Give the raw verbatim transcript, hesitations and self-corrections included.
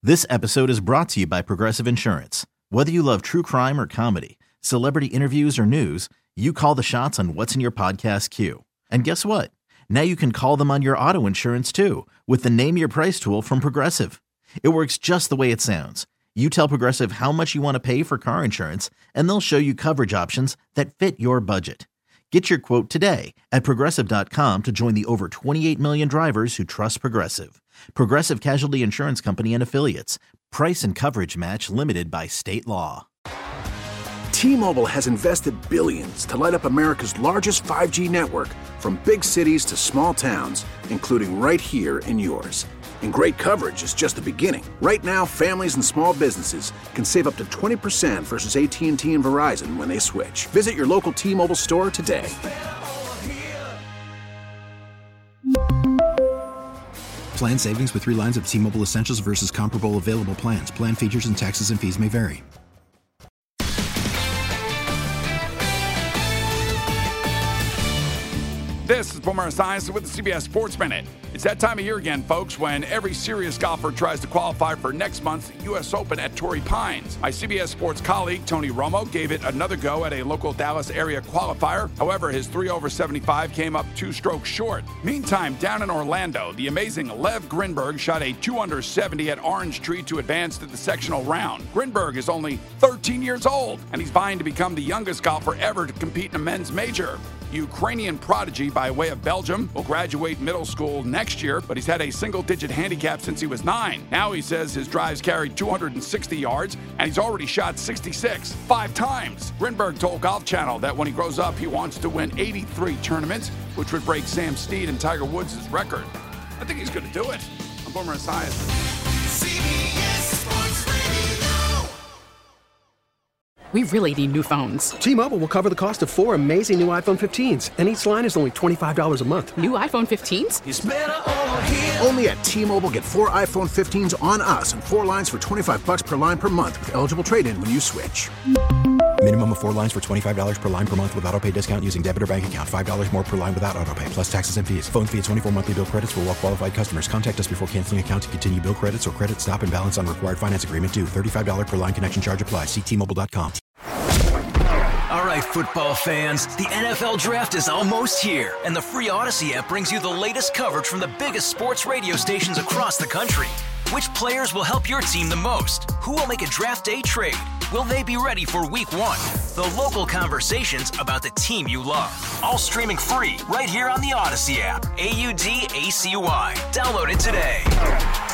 This episode is brought to you by Progressive Insurance. Whether you love true crime or comedy, celebrity interviews or news, you call the shots on what's in your podcast queue. And guess what? Now you can call them on your auto insurance too with the Name Your Price tool from Progressive. It works just the way it sounds. You tell Progressive how much you want to pay for car insurance, and they'll show you coverage options that fit your budget. Get your quote today at Progressive dot com to join the over twenty-eight million drivers who trust Progressive. Progressive Casualty Insurance Company and Affiliates. Price and coverage match limited by state law. T-Mobile has invested billions to light up America's largest five G network, from big cities to small towns, including right here in yours. And great coverage is just the beginning. Right now, families and small businesses can save up to twenty percent versus A T and T and Verizon when they switch. Visit your local T-Mobile store today. Plan savings with three lines of T-Mobile Essentials versus comparable available plans. Plan features and taxes and fees may vary. This is Boomer Esiason with the C B S Sports Minute. It's that time of year again, folks, when every serious golfer tries to qualify for next month's U S Open at Torrey Pines. My C B S Sports colleague, Tony Romo, gave it another go at a local Dallas area qualifier. However, his three over seventy-five came up two strokes short. Meantime, down in Orlando, the amazing Lev Grinberg shot a two under seventy at Orange Tree to advance to the sectional round. Grinberg is only thirteen years old, and he's vying to become the youngest golfer ever to compete in a men's major. Ukrainian prodigy by way of Belgium will graduate middle school next year, but he's had a single-digit handicap since he was nine. Now he says his drives carry two hundred sixty yards, and he's already shot sixty-six, five times. Grinberg told Golf Channel that when he grows up, he wants to win eighty-three tournaments, which would break Sam Snead and Tiger Woods' record. I think he's going to do it. I'm Boomer Esiason. C B S Sports Radio. We really need new phones. T-Mobile will cover the cost of four amazing new iPhone fifteens, and each line is only twenty-five dollars a month. New iPhone fifteens? It's better over here. Only at T-Mobile, get four iPhone fifteens on us and four lines for twenty-five bucks per line per month with eligible trade-in when you switch. Minimum of four lines for twenty-five dollars per line per month with autopay discount using debit or bank account. five dollars more per line without autopay, plus taxes and fees. Phone fee at twenty-four monthly bill credits for well-qualified customers. Contact us before canceling account to continue bill credits or credit stop and balance on required finance agreement due. thirty-five dollars per line connection charge applies. See T Mobile dot com. All right, football fans, the N F L Draft is almost here, and the free Odyssey app brings you the latest coverage from the biggest sports radio stations across the country. Which players will help your team the most? Who will make a draft day trade? Will they be ready for week one? The local conversations about the team you love. All streaming free right here on the Odyssey app. A U D A C Y. Download it today.